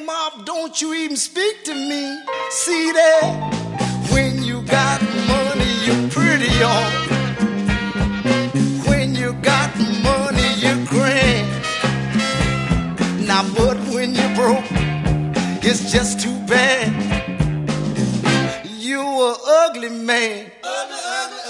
Mom, don't you even speak to me. See that? When you got money, you're pretty on. When you got money, you're grand. Now, but when you're broke, it's just too bad. You a ugly man. Ugly, ugly,